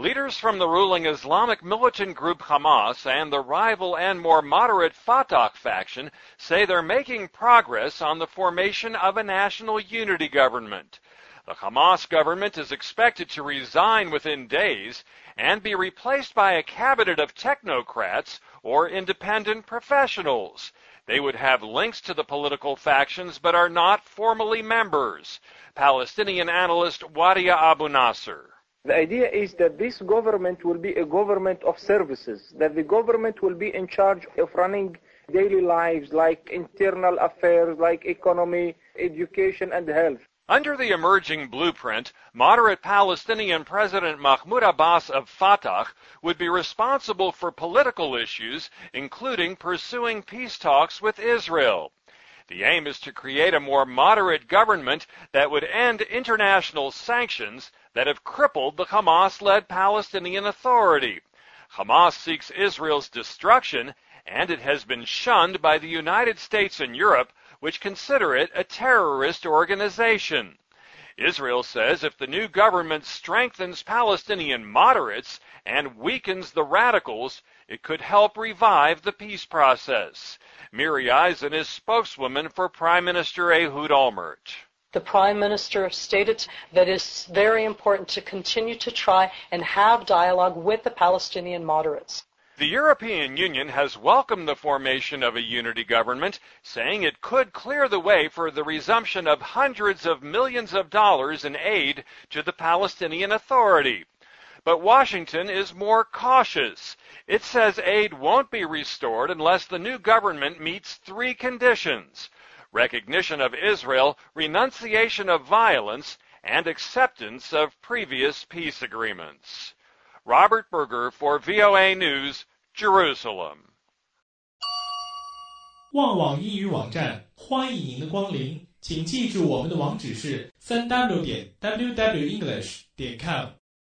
Leaders from the ruling Islamic militant group Hamas and the rival and more moderate Fatah faction say they're making progress on the formation of a national unity government. The Hamas government is expected to resign within days and be replaced by a cabinet of technocrats or independent professionals. They would have links to the political factions but are not formally members. Palestinian analyst Wadia Abu Nasser. The idea is that this government will be a government of services, that the government will be in charge of running daily lives like internal affairs, like economy, education, and health. Under the emerging blueprint, moderate Palestinian President Mahmoud Abbas of Fatah would be responsible for political issues, including pursuing peace talks with Israel. The aim is to create a more moderate government that would end international sanctions that have crippled the Hamas-led Palestinian Authority. Hamas seeks Israel's destruction, and it has been shunned by the United States and Europe, which consider it a terrorist organization. Israel says if the new government strengthens Palestinian moderates and weakens the radicals, it could help revive the peace process. Miri Eisen is spokeswoman for Prime Minister Ehud Olmert. The Prime Minister stated that it's very important to continue to try and have dialogue with the Palestinian moderates. The European Union has welcomed the formation of a unity government, saying it could clear the way for the resumption of hundreds of millions of dollars in aid to the Palestinian Authority. But Washington is more cautious. It says aid won't be restored unless the new government meets three conditions: recognition of Israel, renunciation of violence, and acceptance of previous peace agreements. Robert Berger for VOA News, Jerusalem. 旺网英语网站，欢迎您的光临，请记住我们的网址是 3w.wwenglish.com